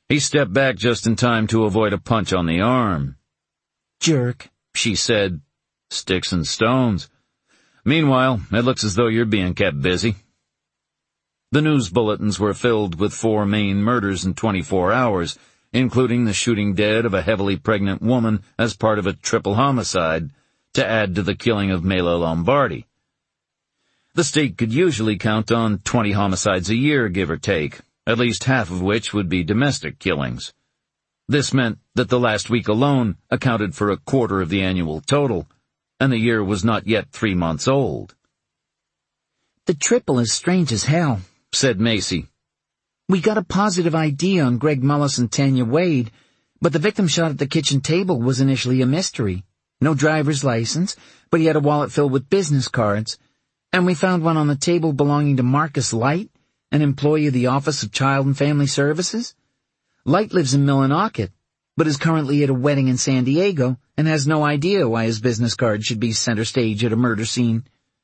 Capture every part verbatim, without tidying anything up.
He stepped back just in time to avoid a punch on the arm. "Jerk," she said. "Sticks and stones. Meanwhile, it looks as though you're being kept busy." The news bulletins were filled with four Maine murders in twenty-four hours, including the shooting dead of a heavily pregnant woman as part of a triple homicide, to add to the killing of Mela Lombardi. The state could usually count on twenty homicides a year, give or take, at least half of which would be domestic killings. This meant that the last week alone accounted for a quarter of the annual total, and the year was not yet three months old. "The triple is strange as hell," said Macy. "We got a positive I D on Greg Mullis and Tanya Wade, but the victim shot at the kitchen table was initially a mystery. No driver's license, but he had a wallet filled with business cards. And we found one on the table belonging to Marcus Light, an employee of the Office of Child and Family Services. Light lives in Millinocket, but is currently at a wedding in San Diego and has no idea why his business card should be center stage at a murder scene."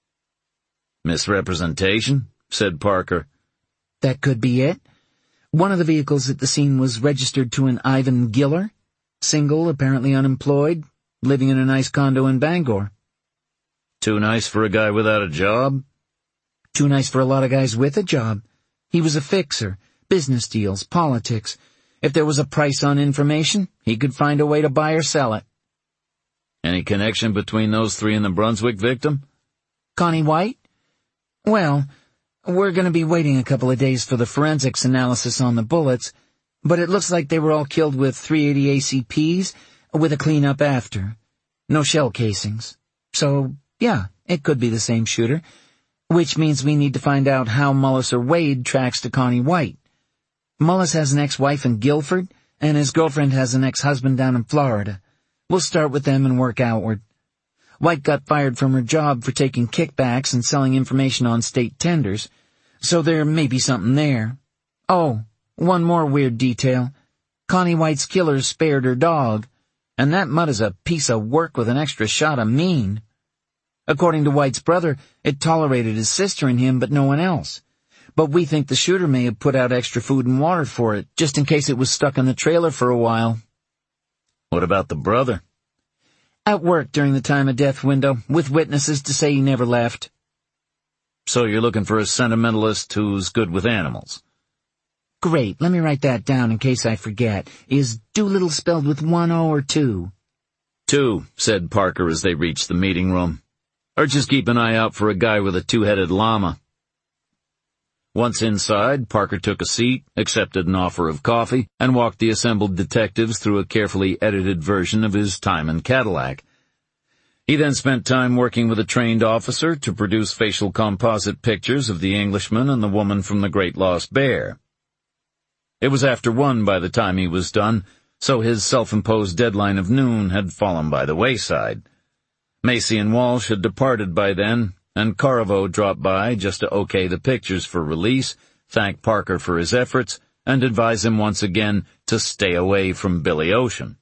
"Misrepresentation?" said Parker. "That could be it. One of the vehicles at the scene was registered to an Ivan Giller, single, apparently unemployed, living in a nice condo in Bangor." "Too nice for a guy without a job?" "Too nice for a lot of guys with a job. He was a fixer, business deals, politics. If there was a price on information, he could find a way to buy or sell it." "Any connection between those three and the Brunswick victim?" "Connie White? Well, we're going to be waiting a couple of days for the forensics analysis on the bullets, but it looks like they were all killed with three eighty A C Ps, with a cleanup after. No shell casings. So, yeah, it could be the same shooter, which means we need to find out how Mullis or Wade tracks to Connie White. Mullis has an ex-wife in Guilford, and his girlfriend has an ex-husband down in Florida. We'll start with them and work outward. White got fired from her job for taking kickbacks and selling information on state tenders, so there may be something there. Oh, one more weird detail. Connie White's killer spared her dog, and that mutt is a piece of work with an extra shot of mean. According to White's brother, it tolerated his sister and him, but no one else. But we think the shooter may have put out extra food and water for it, just in case it was stuck in the trailer for a while." "What about the brother?" "At work during the time of death window, with witnesses to say he never left." "So you're looking for a sentimentalist who's good with animals?" "Great, let me write that down in case I forget. Is Doolittle spelled with one O or two?" "Two," said Parker as they reached the meeting room. "Or just keep an eye out for a guy with a two-headed llama." Once inside, Parker took a seat, accepted an offer of coffee, and walked the assembled detectives through a carefully edited version of his Timon Cadillac. He then spent time working with a trained officer to produce facial composite pictures of the Englishman and the woman from the Great Lost Bear. It was after one by the time he was done, so his self-imposed deadline of noon had fallen by the wayside. Macy and Walsh had departed by then, and Corriveau dropped by just to okay the pictures for release, thank Parker for his efforts, and advise him once again to stay away from Billy Ocean.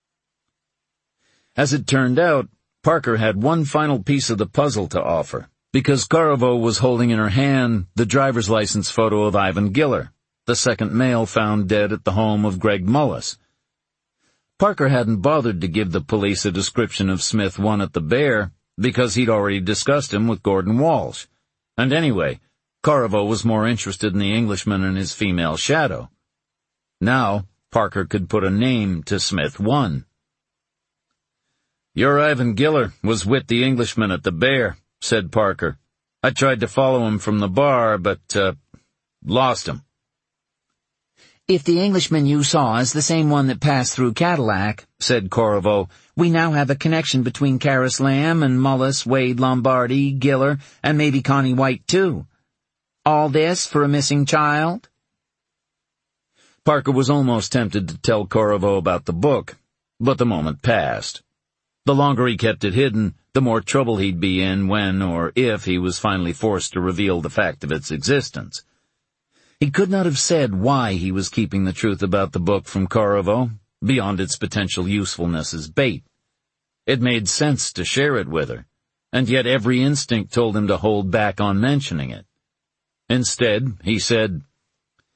As it turned out, Parker had one final piece of the puzzle to offer, because Corriveau was holding in her hand the driver's license photo of Ivan Giller, the second male found dead at the home of Greg Mullis. Parker hadn't bothered to give the police a description of Smith one at the Bear, because he'd already discussed him with Gordon Walsh. And anyway, Corriveau was more interested in the Englishman and his female shadow. Now, Parker could put a name to Smith one. "Your Ivan Giller was with the Englishman at the Bear," said Parker. "I tried to follow him from the bar, but, uh, lost him." "If the Englishman you saw is the same one that passed through Cadillac," said Corriveau, "we now have a connection between Karis Lamb and Mullis, Wade, Lombardi, Giller, and maybe Connie White, too. All this for a missing child?" Parker was almost tempted to tell Corriveau about the book, but the moment passed. The longer he kept it hidden, the more trouble he'd be in when or if he was finally forced to reveal the fact of its existence. He could not have said why he was keeping the truth about the book from Corriveau, beyond its potential usefulness as bait. It made sense to share it with her, and yet every instinct told him to hold back on mentioning it. Instead, he said,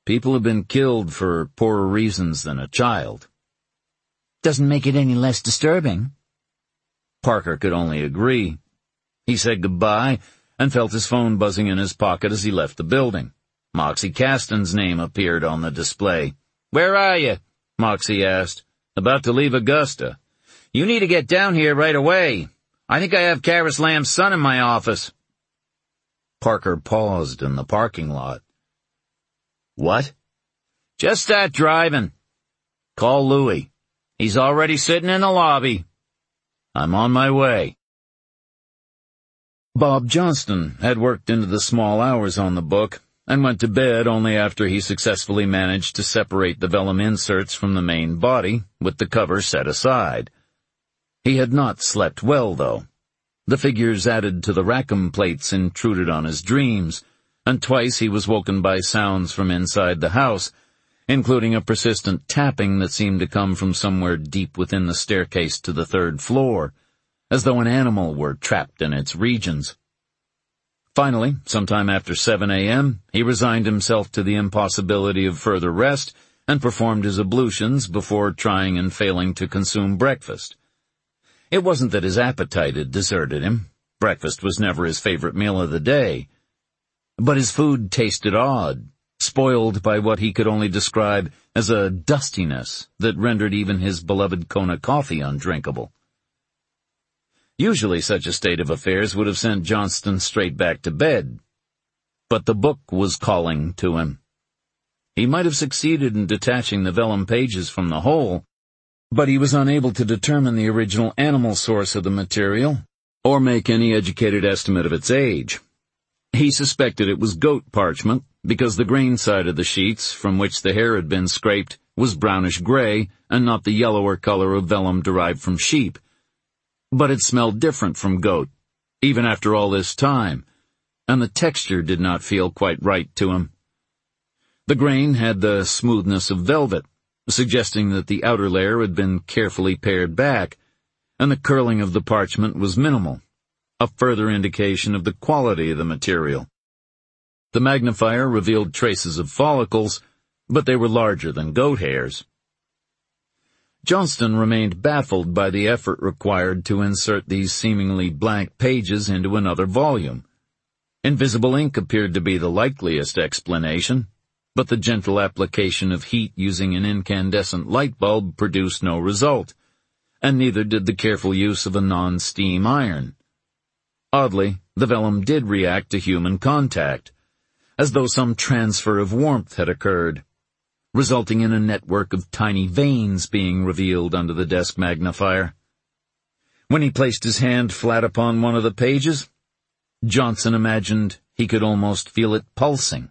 People have been killed for poorer reasons than a child. Doesn't make it any less disturbing. Parker could only agree. He said goodbye and felt his phone buzzing in his pocket as he left the building. Moxie Caston's name appeared on the display. "Where are you?" Moxie asked. "About to leave Augusta." "You need to get down here right away. I think I have Karis Lamb's son in my office." Parker paused in the parking lot. "What?" "Just start driving. Call Louie. He's already sitting in the lobby." "I'm on my way." Bob Johnston had worked into the small hours on the book and went to bed only after he successfully managed to separate the vellum inserts from the main body, with the cover set aside. He had not slept well, though. The figures added to the Rackham plates intruded on his dreams, and twice he was woken by sounds from inside the house, including a persistent tapping that seemed to come from somewhere deep within the staircase to the third floor, as though an animal were trapped in its regions. Finally, sometime after seven a.m., he resigned himself to the impossibility of further rest and performed his ablutions before trying and failing to consume breakfast. It wasn't that his appetite had deserted him. Breakfast was never his favorite meal of the day. But his food tasted odd, spoiled by what he could only describe as a dustiness that rendered even his beloved Kona coffee undrinkable. Usually such a state of affairs would have sent Johnston straight back to bed. But the book was calling to him. He might have succeeded in detaching the vellum pages from the whole, but he was unable to determine the original animal source of the material, or make any educated estimate of its age. He suspected it was goat parchment, because the grain side of the sheets, from which the hair had been scraped, was brownish-gray, and not the yellower color of vellum derived from sheep. But it smelled different from goat, even after all this time, and the texture did not feel quite right to him. The grain had the smoothness of velvet, suggesting that the outer layer had been carefully pared back, and the curling of the parchment was minimal, a further indication of the quality of the material. The magnifier revealed traces of follicles, but they were larger than goat hairs. Johnston remained baffled by the effort required to insert these seemingly blank pages into another volume. Invisible ink appeared to be the likeliest explanation, but the gentle application of heat using an incandescent light bulb produced no result, and neither did the careful use of a non-steam iron. Oddly, the vellum did react to human contact, as though some transfer of warmth had occurred, resulting in a network of tiny veins being revealed under the desk magnifier. When he placed his hand flat upon one of the pages, Johnson imagined he could almost feel it pulsing.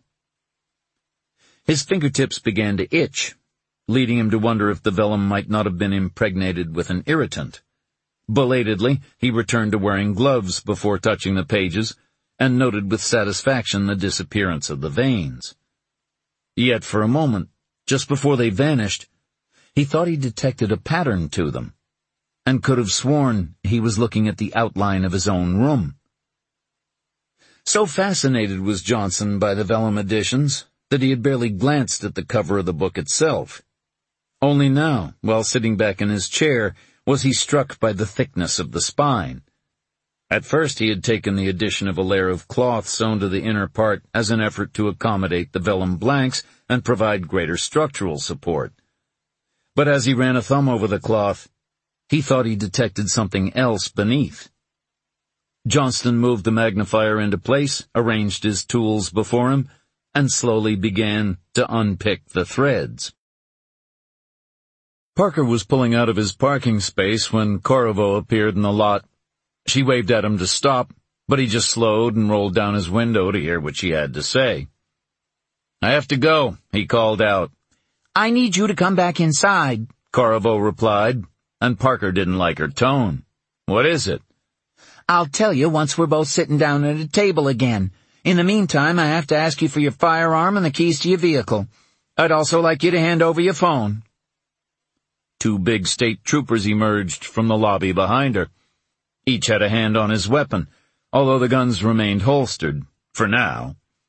His fingertips began to itch, leading him to wonder if the vellum might not have been impregnated with an irritant. Belatedly, he returned to wearing gloves before touching the pages, and noted with satisfaction the disappearance of the veins. Yet for a moment, just before they vanished, he thought he detected a pattern to them, and could have sworn he was looking at the outline of his own room. So fascinated was Johnson by the vellum editions that he had barely glanced at the cover of the book itself. Only now, while sitting back in his chair, was he struck by the thickness of the spine. At first he had taken the addition of a layer of cloth sewn to the inner part as an effort to accommodate the vellum blanks and provide greater structural support. But as he ran a thumb over the cloth, he thought he detected something else beneath. Johnston moved the magnifier into place, arranged his tools before him, and slowly began to unpick the threads. Parker was pulling out of his parking space when Corriveau appeared in the lot. She waved at him to stop, but he just slowed and rolled down his window to hear what she had to say. "I have to go," he called out. "I need you to come back inside," Corriveau replied, and Parker didn't like her tone. "What is it?" "I'll tell you once we're both sitting down at a table again. In the meantime, I have to ask you for your firearm and the keys to your vehicle. I'd also like you to hand over your phone." Two big state troopers emerged from the lobby behind her. Each had a hand on his weapon, although the guns remained holstered, for now.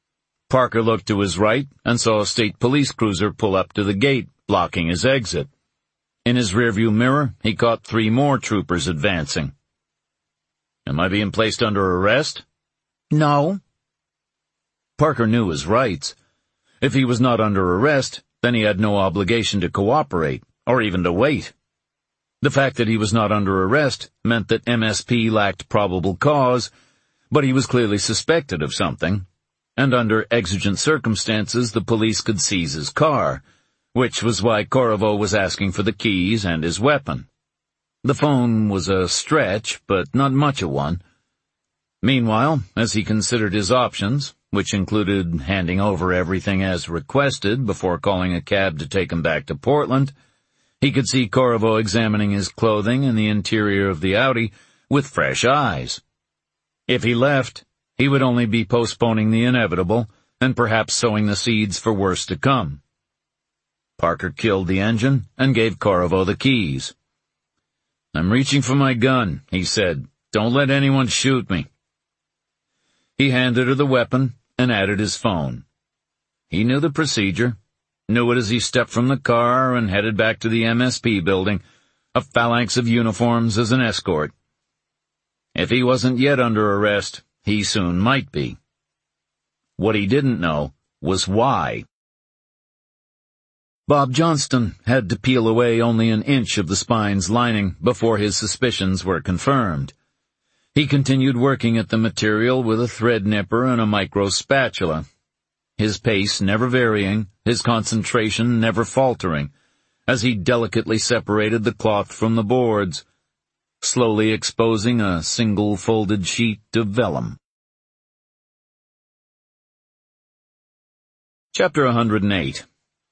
Parker looked to his right and saw a state police cruiser pull up to the gate, blocking his exit. In his rearview mirror, he caught three more troopers advancing. "Am I being placed under arrest?" "No." Parker knew his rights. If he was not under arrest, then he had no obligation to cooperate, or even to wait. The fact that he was not under arrest meant that M S P lacked probable cause, but he was clearly suspected of something, and under exigent circumstances the police could seize his car, which was why Corriveau was asking for the keys and his weapon. The phone was a stretch, but not much of one. Meanwhile, as he considered his options, which included handing over everything as requested before calling a cab to take him back to Portland, he could see Corriveau examining his clothing and the interior of the Audi with fresh eyes. If he left, he would only be postponing the inevitable and perhaps sowing the seeds for worse to come. Parker killed the engine and gave Corriveau the keys. "I'm reaching for my gun," he said. "Don't let anyone shoot me." He handed her the weapon and added his phone. He knew the procedure, knew it as he stepped from the car and headed back to the M S P building, a phalanx of uniforms as an escort. If he wasn't yet under arrest, he soon might be. What he didn't know was why. Bob Johnston had to peel away only an inch of the spine's lining before his suspicions were confirmed. He continued working at the material with a thread nipper and a micro spatula, his pace never varying, his concentration never faltering, as he delicately separated the cloth from the boards, slowly exposing a single folded sheet of vellum. Chapter one hundred eight.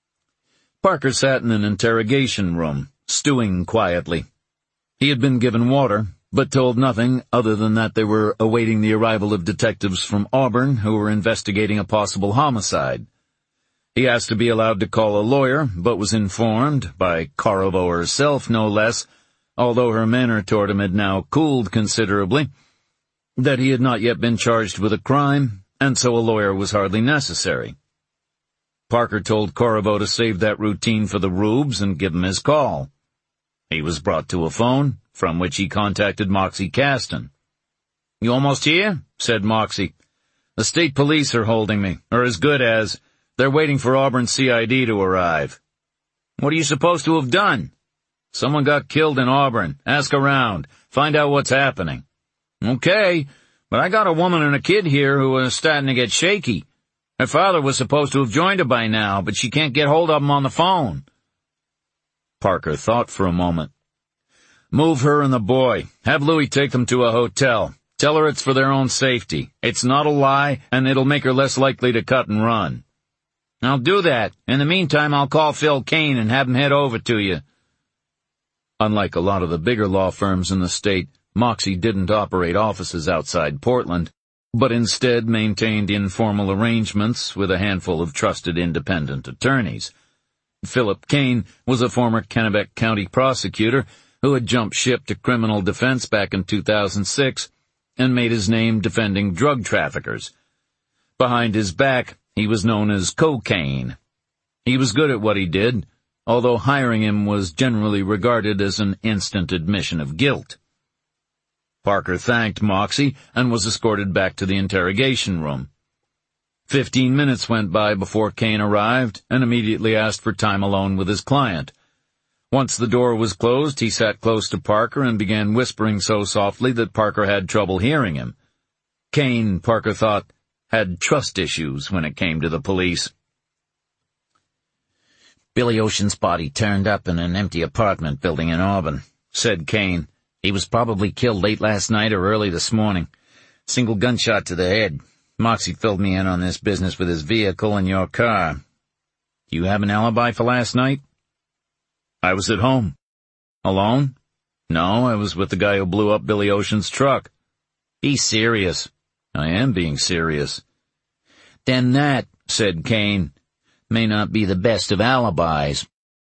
Parker sat in an interrogation room, stewing quietly. He had been given water, but told nothing other than that they were awaiting the arrival of detectives from Auburn who were investigating a possible homicide. He asked to be allowed to call a lawyer, but was informed, by Corriveau herself no less, although her manner toward him had now cooled considerably, that he had not yet been charged with a crime, and so a lawyer was hardly necessary. Parker told Corriveau to save that routine for the rubes and give him his call. He was brought to a phone, from which he contacted Moxie Caston. "You almost here?" said Moxie. "The state police are holding me, or as good as. They're waiting for Auburn C I D to arrive." "What are you supposed to have done?" "Someone got killed in Auburn. Ask around. Find out what's happening." "Okay, but I got a woman and a kid here who are starting to get shaky. Her father was supposed to have joined her by now, but she can't get hold of him on the phone." Parker thought for a moment. "Move her and the boy. Have Louie take them to a hotel. Tell her it's for their own safety. It's not a lie, and it'll make her less likely to cut and run." "I'll do that. In the meantime, I'll call Phil Kane and have him head over to you." Unlike a lot of the bigger law firms in the state, Moxie didn't operate offices outside Portland, but instead maintained informal arrangements with a handful of trusted independent attorneys. Philip Kane was a former Kennebec County prosecutor who had jumped ship to criminal defense back in two thousand six and made his name defending drug traffickers. Behind his back, he was known as Cocaine. He was good at what he did, although hiring him was generally regarded as an instant admission of guilt. Parker thanked Moxie and was escorted back to the interrogation room. Fifteen minutes went by before Kane arrived and immediately asked for time alone with his client. Once the door was closed, he sat close to Parker and began whispering so softly that Parker had trouble hearing him. Kane, Parker thought, had trust issues when it came to the police. "Billy Ocean's body turned up in an empty apartment building in Auburn," said Kane. "He was probably killed late last night or early this morning. Single gunshot to the head. Moxie filled me in on this business with his vehicle and your car. Do you have an alibi for last night?" "I was at home." "Alone?" "No, I was with the guy who blew up Billy Ocean's truck." "Be serious." "I am being serious." "Then that," said Kane, "may not be the best of alibis."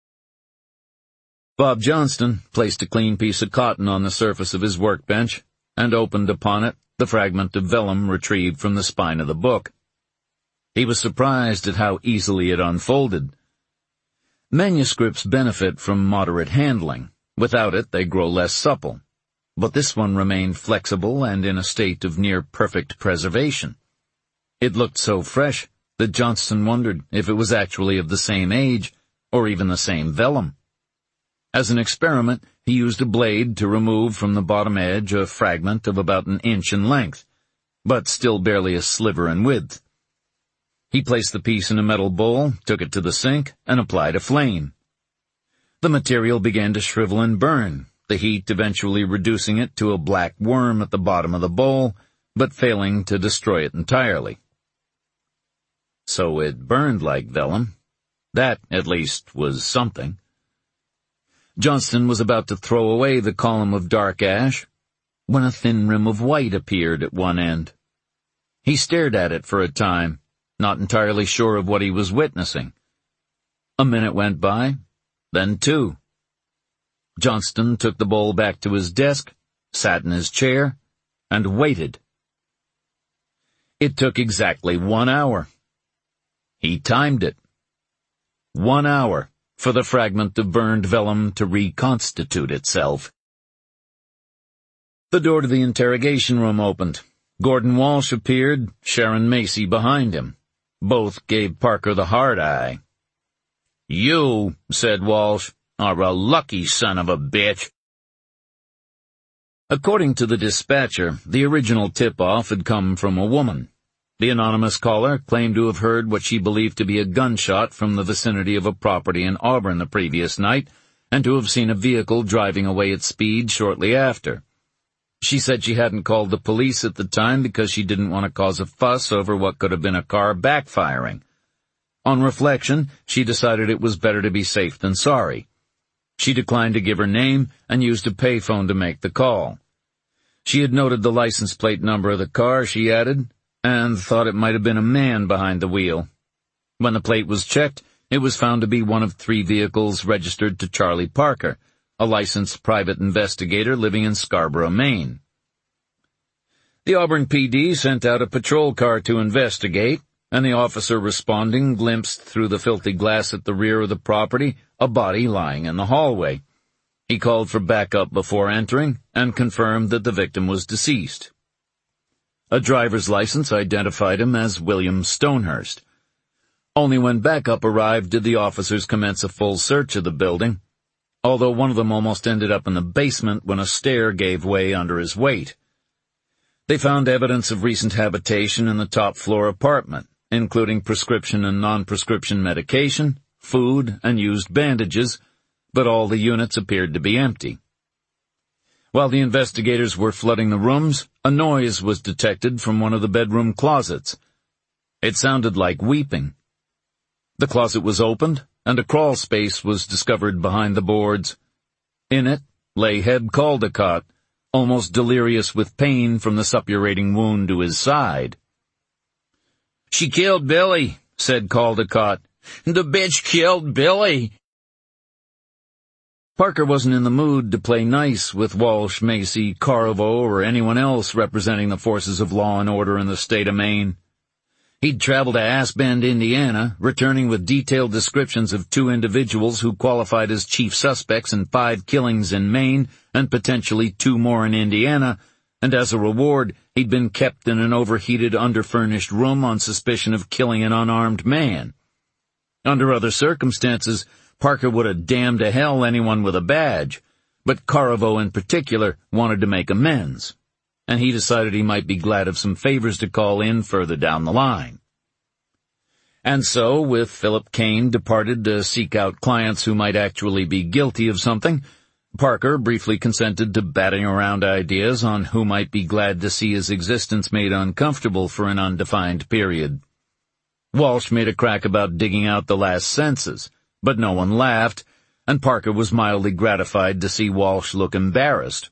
Bob Johnston placed a clean piece of cotton on the surface of his workbench and opened upon it the fragment of vellum retrieved from the spine of the book. He was surprised at how easily it unfolded. Manuscripts benefit from moderate handling. Without it, they grow less supple. But this one remained flexible and in a state of near-perfect preservation. It looked so fresh that Johnston wondered if it was actually of the same age, or even the same vellum. As an experiment, he used a blade to remove from the bottom edge a fragment of about an inch in length, but still barely a sliver in width. He placed the piece in a metal bowl, took it to the sink, and applied a flame. The material began to shrivel and burn, the heat eventually reducing it to a black worm at the bottom of the bowl, but failing to destroy it entirely. So it burned like vellum. That, at least, was something. Johnston was about to throw away the column of dark ash when a thin rim of white appeared at one end. He stared at it for a time, not entirely sure of what he was witnessing. A minute went by, then two. Johnston took the bowl back to his desk, sat in his chair, and waited. It took exactly one hour. He timed it. One hour for the fragment of burned vellum to reconstitute itself. The door to the interrogation room opened. Gordon Walsh appeared, Sharon Macy behind him. Both gave Parker the hard eye. "You," said Walsh, "are a lucky son of a bitch." According to the dispatcher, the original tip-off had come from a woman. The anonymous caller claimed to have heard what she believed to be a gunshot from the vicinity of a property in Auburn the previous night, and to have seen a vehicle driving away at speed shortly after. She said she hadn't called the police at the time because she didn't want to cause a fuss over what could have been a car backfiring. On reflection, she decided it was better to be safe than sorry. She declined to give her name and used a payphone to make the call. She had noted the license plate number of the car, she added, and thought it might have been a man behind the wheel. When the plate was checked, it was found to be one of three vehicles registered to Charlie Parker, a licensed private investigator living in Scarborough, Maine. The Auburn P D sent out a patrol car to investigate, and the officer responding glimpsed through the filthy glass at the rear of the property a body lying in the hallway. He called for backup before entering and confirmed that the victim was deceased. A driver's license identified him as William Stonehurst. Only when backup arrived did the officers commence a full search of the building, although one of them almost ended up in the basement when a stair gave way under his weight. They found evidence of recent habitation in the top-floor apartment, including prescription and non-prescription medication, food, and used bandages, but all the units appeared to be empty. While the investigators were flooding the rooms, a noise was detected from one of the bedroom closets. It sounded like weeping. The closet was opened, and a crawl space was discovered behind the boards. In it lay Heb Caldecott, almost delirious with pain from the suppurating wound to his side. "She killed Billy," said Caldecott. "The bitch killed Billy." Parker wasn't in the mood to play nice with Walsh, Macy, Carvo, or anyone else representing the forces of law and order in the state of Maine. He'd traveled to Ass Bend, Indiana, returning with detailed descriptions of two individuals who qualified as chief suspects in five killings in Maine and potentially two more in Indiana, and as a reward, he'd been kept in an overheated, underfurnished room on suspicion of killing an unarmed man. Under other circumstances, Parker would have damned to hell anyone with a badge, but Carvo in particular wanted to make amends, and he decided he might be glad of some favors to call in further down the line. And so, with Philip Kane departed to seek out clients who might actually be guilty of something, Parker briefly consented to batting around ideas on who might be glad to see his existence made uncomfortable for an undefined period. Walsh made a crack about digging out the last census, but no one laughed, and Parker was mildly gratified to see Walsh look embarrassed.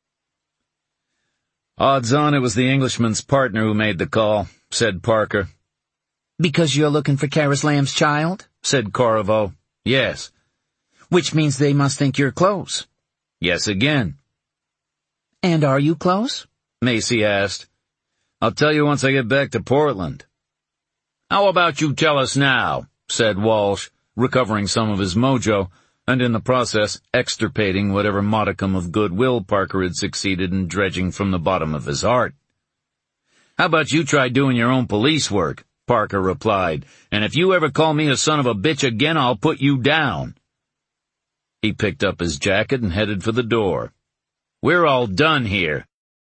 "Odds on it was the Englishman's partner who made the call," said Parker. "Because you're looking for Karis Lamb's child?" said Carvo. "Yes." "Which means they must think you're close." "Yes again." "And are you close?" Macy asked. "I'll tell you once I get back to Portland." "How about you tell us now?" said Walsh, recovering some of his mojo, and in the process extirpating whatever modicum of goodwill Parker had succeeded in dredging from the bottom of his heart. "How about you try doing your own police work?" Parker replied, "and if you ever call me a son of a bitch again, I'll put you down." He picked up his jacket and headed for the door. "We're all done here."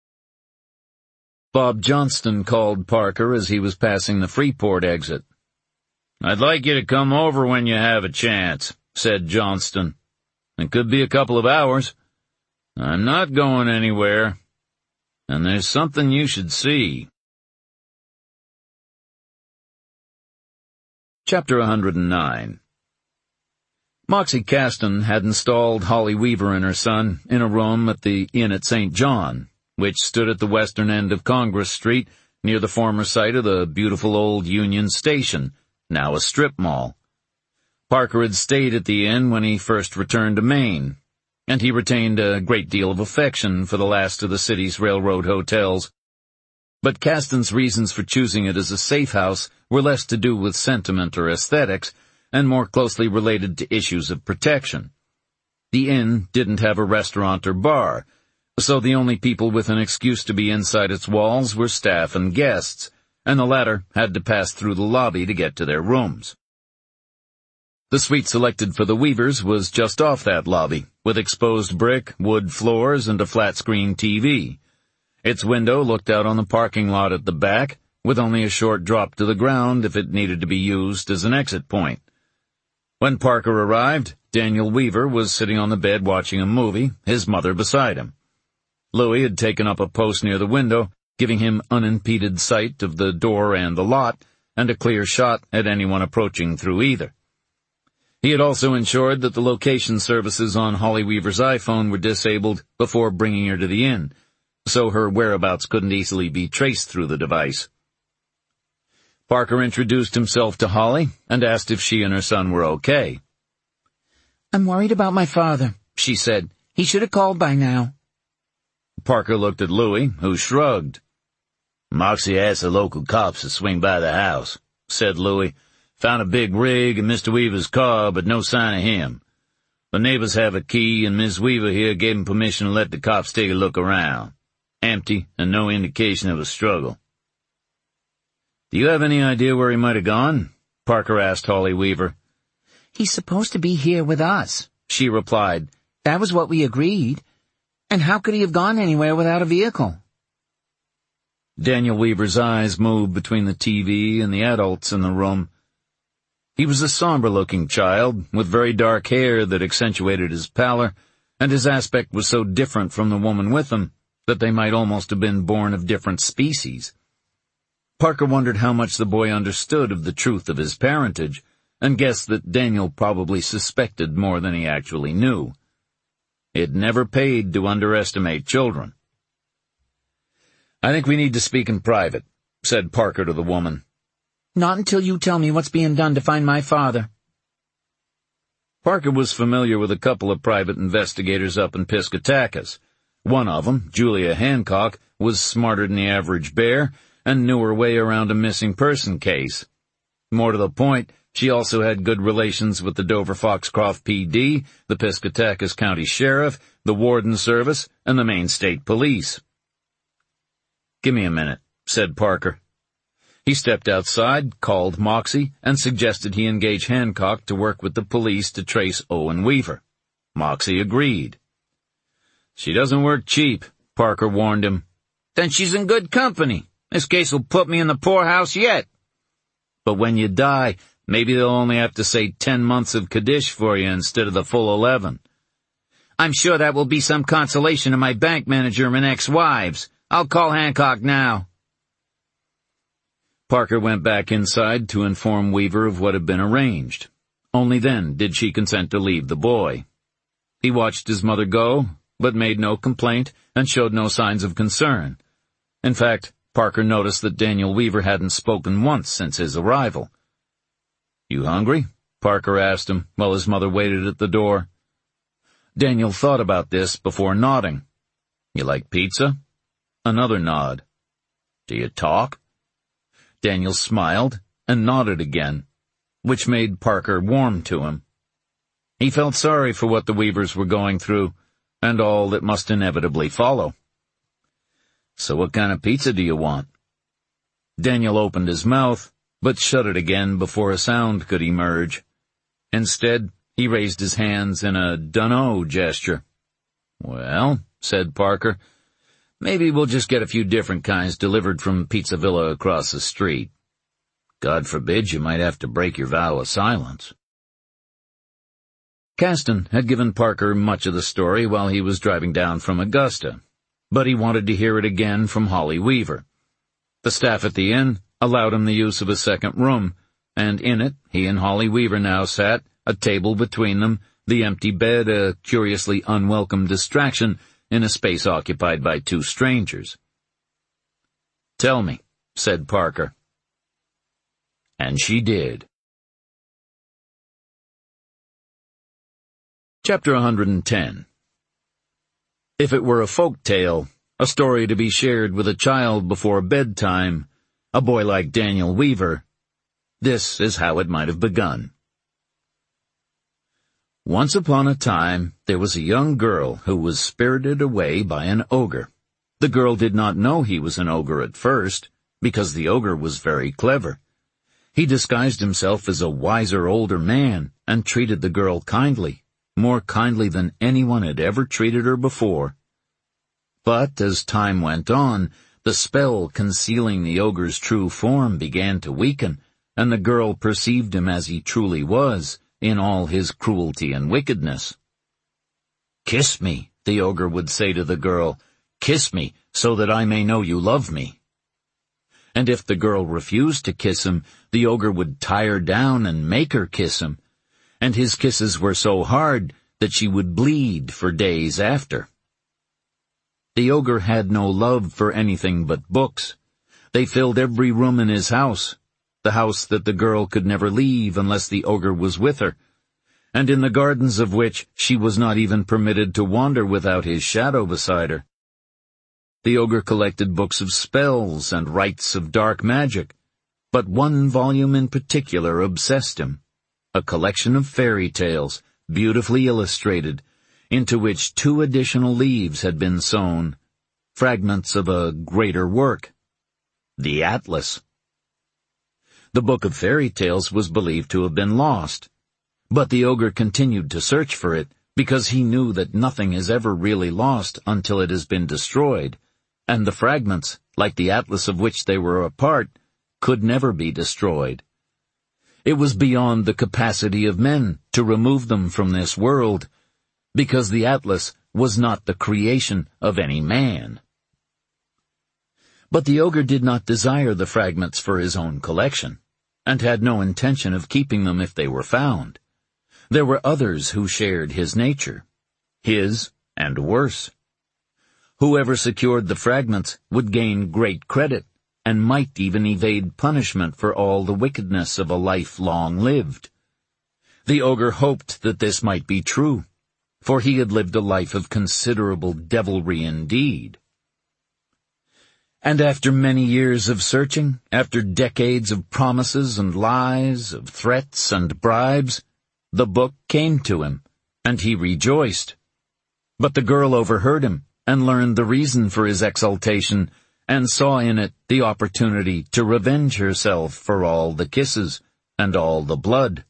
Bob Johnston called Parker as he was passing the Freeport exit. "I'd like you to come over when you have a chance," said Johnston. "It could be a couple of hours. I'm not going anywhere, and there's something you should see." Chapter one hundred nine. Moxie Caston had installed Holly Weaver and her son in a room at the Inn at Saint John, which stood at the western end of Congress Street, near the former site of the beautiful old Union Station, now a strip mall. Parker had stayed at the inn when he first returned to Maine, and he retained a great deal of affection for the last of the city's railroad hotels. But Caston's reasons for choosing it as a safe house were less to do with sentiment or aesthetics, and more closely related to issues of protection. The inn didn't have a restaurant or bar, so the only people with an excuse to be inside its walls were staff and guests, and the latter had to pass through the lobby to get to their rooms. The suite selected for the Weavers was just off that lobby, with exposed brick, wood floors, and a flat-screen T V. Its window looked out on the parking lot at the back, with only a short drop to the ground if it needed to be used as an exit point. When Parker arrived, Daniel Weaver was sitting on the bed watching a movie, his mother beside him. Louis had taken up a post near the window, giving him unimpeded sight of the door and the lot, and a clear shot at anyone approaching through either. He had also ensured that the location services on Holly Weaver's iPhone were disabled before bringing her to the inn, so her whereabouts couldn't easily be traced through the device. Parker introduced himself to Holly and asked if she and her son were okay. "I'm worried about my father," she said. "He should have called by now." Parker looked at Louis, who shrugged. "Moxie asked the local cops to swing by the house," said Louis. "Found a big rig in Mister Weaver's car, but no sign of him. The neighbors have a key, and Miss Weaver here gave him permission to let the cops take a look around. Empty, and no indication of a struggle." "Do you have any idea where he might have gone?" Parker asked Holly Weaver. "He's supposed to be here with us," she replied. "That was what we agreed. And how could he have gone anywhere without a vehicle?" Daniel Weaver's eyes moved between the T V and the adults in the room. He was a somber-looking child, with very dark hair that accentuated his pallor, and his aspect was so different from the woman with him that they might almost have been born of different species. Parker wondered how much the boy understood of the truth of his parentage, and guessed that Daniel probably suspected more than he actually knew. It never paid to underestimate children. "I think we need to speak in private," said Parker to the woman. "Not until you tell me what's being done to find my father." Parker was familiar with a couple of private investigators up in Piscataquis. One of them, Julia Hancock, was smarter than the average bear, and knew her way around a missing person case. More to the point, she also had good relations with the Dover-Foxcroft P D, the Piscataquis County Sheriff, the Warden Service, and the Maine State Police. "Give me a minute," said Parker. He stepped outside, called Moxie, and suggested he engage Hancock to work with the police to trace Owen Weaver. Moxie agreed. "She doesn't work cheap," Parker warned him. "Then she's in good company. This case will put me in the poorhouse yet." "But when you die, maybe they'll only have to say ten months of Kaddish for you instead of the full eleven. "I'm sure that will be some consolation to my bank manager and ex-wives. I'll call Hancock now." Parker went back inside to inform Weaver of what had been arranged. Only then did she consent to leave the boy. He watched his mother go, but made no complaint and showed no signs of concern. In fact, Parker noticed that Daniel Weaver hadn't spoken once since his arrival. "You hungry?" Parker asked him while his mother waited at the door. Daniel thought about this before nodding. "You like pizza?" Another nod. "Do you talk?" Daniel smiled and nodded again, which made Parker warm to him. He felt sorry for what the Weavers were going through, and all that must inevitably follow. "So what kind of pizza do you want?" Daniel opened his mouth, but shut it again before a sound could emerge. Instead, he raised his hands in a dunno gesture. "Well," said Parker, "maybe we'll just get a few different kinds delivered from Pizza Villa across the street. God forbid you might have to break your vow of silence." Caston had given Parker much of the story while he was driving down from Augusta, but he wanted to hear it again from Holly Weaver. The staff at the inn allowed him the use of a second room, and in it he and Holly Weaver now sat, a table between them, the empty bed a curiously unwelcome distraction in a space occupied by two strangers. "Tell me," said Parker. And she did. Chapter one hundred ten. If it were a folk tale, a story to be shared with a child before bedtime, a boy like Daniel Weaver, this is how it might have begun. Once upon a time, there was a young girl who was spirited away by an ogre. The girl did not know he was an ogre at first, because the ogre was very clever. He disguised himself as a wiser older man and treated the girl kindly, more kindly than anyone had ever treated her before. But as time went on, the spell concealing the ogre's true form began to weaken, and the girl perceived him as he truly was, in all his cruelty and wickedness. "Kiss me," the ogre would say to the girl. "Kiss me, so that I may know you love me." And if the girl refused to kiss him, the ogre would tie her down and make her kiss him, and his kisses were so hard that she would bleed for days after. The ogre had no love for anything but books. They filled every room in his house, the house that the girl could never leave unless the ogre was with her, and in the gardens of which she was not even permitted to wander without his shadow beside her. The ogre collected books of spells and rites of dark magic, but one volume in particular obsessed him, a collection of fairy tales, beautifully illustrated, into which two additional leaves had been sewn, fragments of a greater work, the Atlas. The book of fairy tales was believed to have been lost, but the ogre continued to search for it because he knew that nothing is ever really lost until it has been destroyed, and the fragments, like the Atlas of which they were a part, could never be destroyed. It was beyond the capacity of men to remove them from this world, because the Atlas was not the creation of any man. But the ogre did not desire the fragments for his own collection, and had no intention of keeping them if they were found. There were others who shared his nature, his and worse. Whoever secured the fragments would gain great credit, and might even evade punishment for all the wickedness of a life long lived. The ogre hoped that this might be true, for he had lived a life of considerable devilry indeed. And after many years of searching, after decades of promises and lies, of threats and bribes, the book came to him, and he rejoiced. But the girl overheard him, and learned the reason for his exultation, and saw in it the opportunity to revenge herself for all the kisses and all the blood.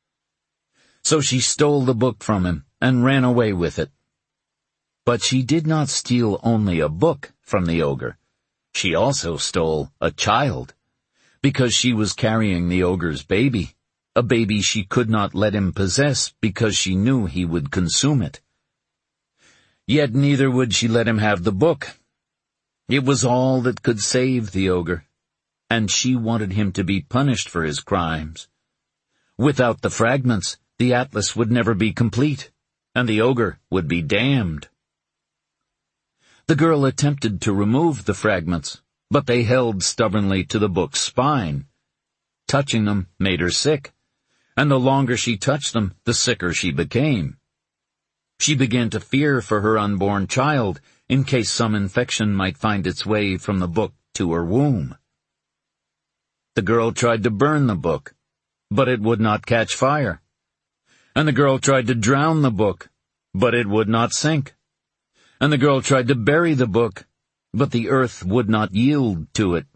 So she stole the book from him and ran away with it. But she did not steal only a book from the ogre. She also stole a child, because she was carrying the ogre's baby, a baby she could not let him possess because she knew he would consume it. Yet neither would she let him have the book. It was all that could save the ogre, and she wanted him to be punished for his crimes. Without the fragments, the Atlas would never be complete, and the ogre would be damned. The girl attempted to remove the fragments, but they held stubbornly to the book's spine. Touching them made her sick, and the longer she touched them, the sicker she became. She began to fear for her unborn child, in case some infection might find its way from the book to her womb. The girl tried to burn the book, but it would not catch fire. And the girl tried to drown the book, but it would not sink. And the girl tried to bury the book, but the earth would not yield to it.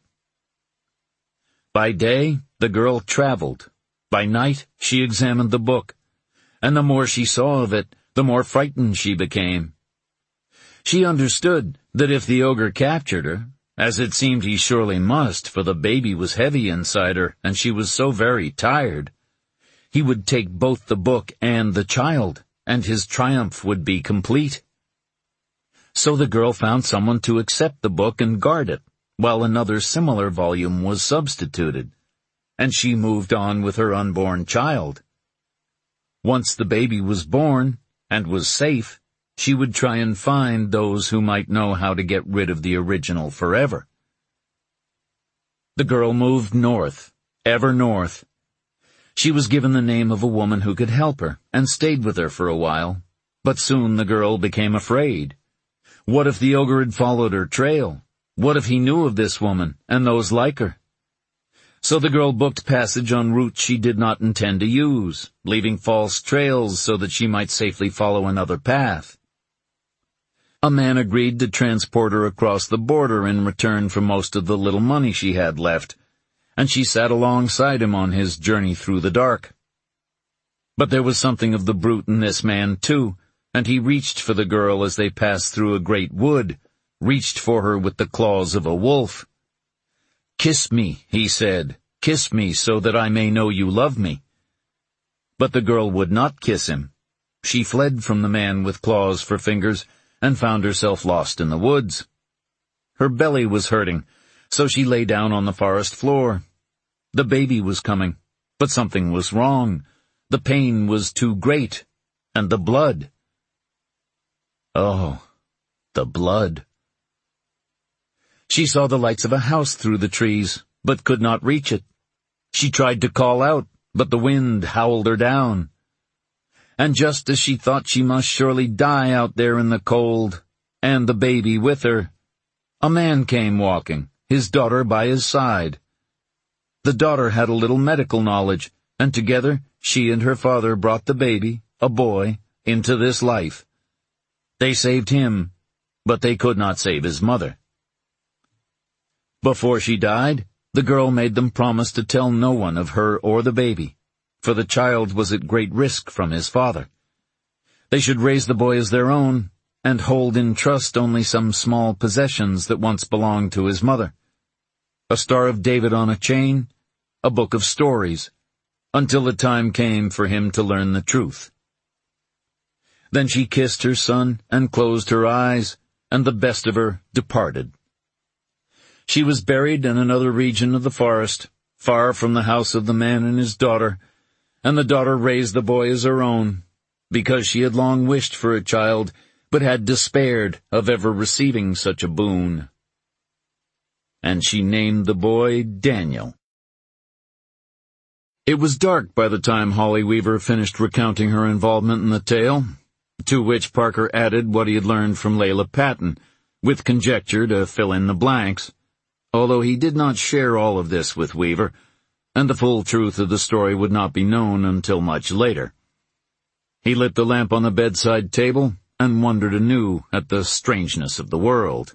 By day, the girl traveled. By night, she examined the book, and the more she saw of it, the more frightened she became. She understood that if the ogre captured her, as it seemed he surely must, for the baby was heavy inside her, and she was so very tired, he would take both the book and the child, and his triumph would be complete. So the girl found someone to accept the book and guard it, while another similar volume was substituted, and she moved on with her unborn child. Once the baby was born, and was safe, she would try and find those who might know how to get rid of the original forever. The girl moved north, ever north. She was given the name of a woman who could help her, and stayed with her for a while, but soon the girl became afraid. What if the ogre had followed her trail? What if he knew of this woman, and those like her? So the girl booked passage on routes she did not intend to use, leaving false trails so that she might safely follow another path. A man agreed to transport her across the border in return for most of the little money she had left, and she sat alongside him on his journey through the dark. But there was something of the brute in this man, too, and he reached for the girl as they passed through a great wood, reached for her with the claws of a wolf. "Kiss me," he said, "kiss me so that I may know you love me." But the girl would not kiss him. She fled from the man with claws for fingers and found herself lost in the woods. Her belly was hurting, so she lay down on the forest floor. The baby was coming, but something was wrong. The pain was too great, and the blood. Oh, the blood. She saw the lights of a house through the trees, but could not reach it. She tried to call out, but the wind howled her down. And just as she thought she must surely die out there in the cold, and the baby with her, a man came walking, his daughter by his side. The daughter had a little medical knowledge, and together she and her father brought the baby, a boy, into this life. They saved him, but they could not save his mother. Before she died, the girl made them promise to tell no one of her or the baby, for the child was at great risk from his father. They should raise the boy as their own, and hold in trust only some small possessions that once belonged to his mother. A Star of David on a chain, a book of stories, until the time came for him to learn the truth. Then she kissed her son and closed her eyes, and the best of her departed. She was buried in another region of the forest, far from the house of the man and his daughter, and the daughter raised the boy as her own, because she had long wished for a child, but had despaired of ever receiving such a boon. And she named the boy Daniel. It was dark by the time Holly Weaver finished recounting her involvement in the tale, to which Parker added what he had learned from Layla Patton, with conjecture to fill in the blanks, although he did not share all of this with Weaver, and the full truth of the story would not be known until much later. He lit the lamp on the bedside table and wondered anew at the strangeness of the world.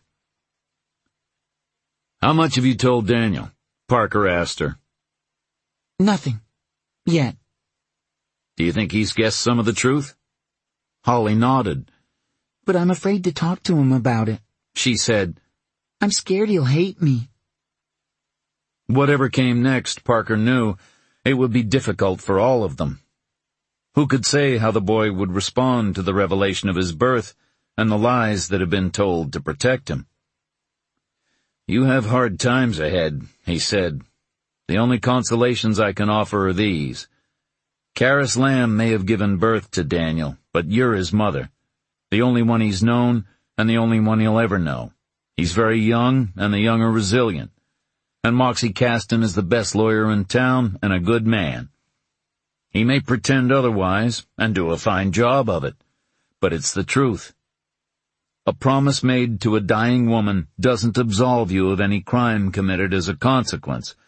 "How much have you told Daniel?" Parker asked her. "Nothing. Yet." "Do you think he's guessed some of the truth?" Holly nodded. "But I'm afraid to talk to him about it," she said. "I'm scared he'll hate me." Whatever came next, Parker knew it would be difficult for all of them. Who could say how the boy would respond to the revelation of his birth and the lies that had been told to protect him? "You have hard times ahead," he said. "The only consolations I can offer are these. Karis Lamb may have given birth to Daniel, but you're his mother, the only one he's known and the only one he'll ever know. He's very young, and the young are resilient. And Moxie Caston is the best lawyer in town and a good man. He may pretend otherwise, and do a fine job of it, but it's the truth. A promise made to a dying woman doesn't absolve you of any crime committed as a consequence,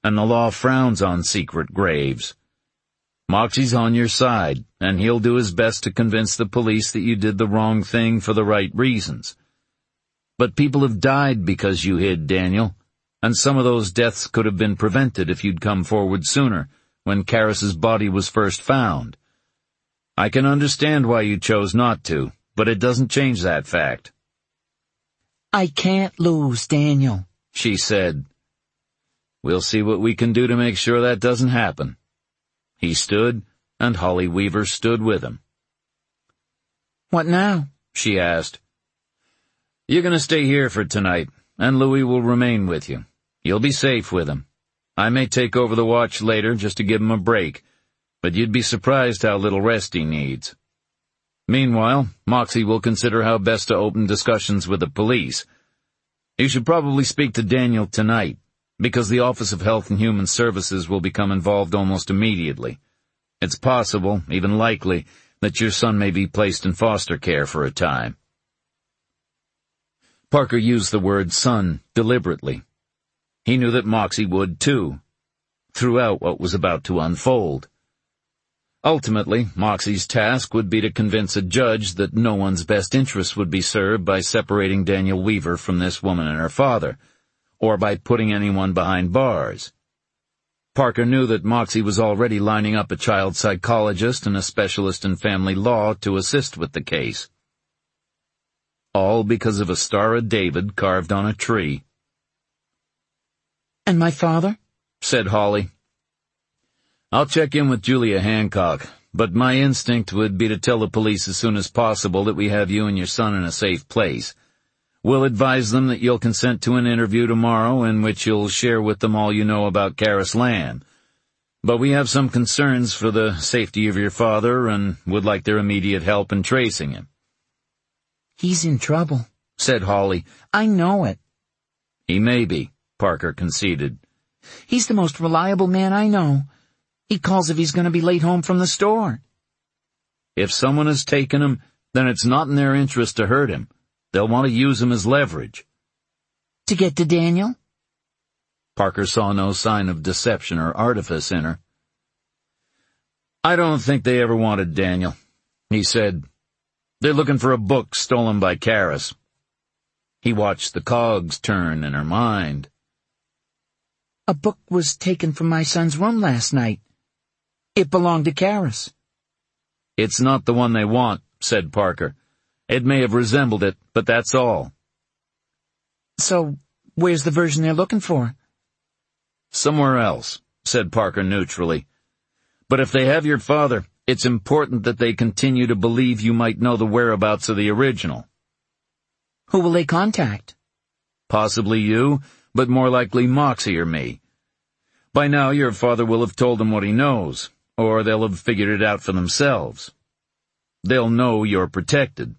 and the law frowns on secret graves. Moxie's on your side, and he'll do his best to convince the police that you did the wrong thing for the right reasons. But people have died because you hid, Daniel, and some of those deaths could have been prevented if you'd come forward sooner, when Karras's body was first found. I can understand why you chose not to, but it doesn't change that fact. I can't lose, Daniel, she said. We'll see what we can do to make sure that doesn't happen. He stood, and Holly Weaver stood with him. What now? She asked. You're going to stay here for tonight, and Louis will remain with you. You'll be safe with him. I may take over the watch later just to give him a break, but you'd be surprised how little rest he needs. Meanwhile, Moxie will consider how best to open discussions with the police. You should probably speak to Daniel tonight, because the Office of Health and Human Services will become involved almost immediately. It's possible, even likely, that your son may be placed in foster care for a time. Parker used the word son deliberately. He knew that Moxie would too, throughout what was about to unfold. Ultimately, Moxie's task would be to convince a judge that no one's best interest would be served by separating Daniel Weaver from this woman and her father, or by putting anyone behind bars. Parker knew that Moxie was already lining up a child psychologist and a specialist in family law to assist with the case. All because of a Star of David carved on a tree. And my father? Said Holly. I'll check in with Julia Hancock, but my instinct would be to tell the police as soon as possible that we have you and your son in a safe place. We'll advise them that you'll consent to an interview tomorrow in which you'll share with them all you know about Karras Land. But we have some concerns for the safety of your father and would like their immediate help in tracing him. He's in trouble, said Holly. I know it. He may be, Parker conceded. He's the most reliable man I know. He calls if he's going to be late home from the store. If someone has taken him, then it's not in their interest to hurt him. They'll want to use him as leverage. To get to Daniel? Parker saw no sign of deception or artifice in her. I don't think they ever wanted Daniel, he said. They're looking for a book stolen by Karras. He watched the cogs turn in her mind. A book was taken from my son's room last night. It belonged to Karras. It's not the one they want, said Parker. It may have resembled it, but that's all. So, where's the version they're looking for? Somewhere else, said Parker neutrally. But if they have your father, it's important that they continue to believe you might know the whereabouts of the original. Who will they contact? Possibly you, but more likely Moxie or me. By now your father will have told them what he knows, or they'll have figured it out for themselves. They'll know you're protected.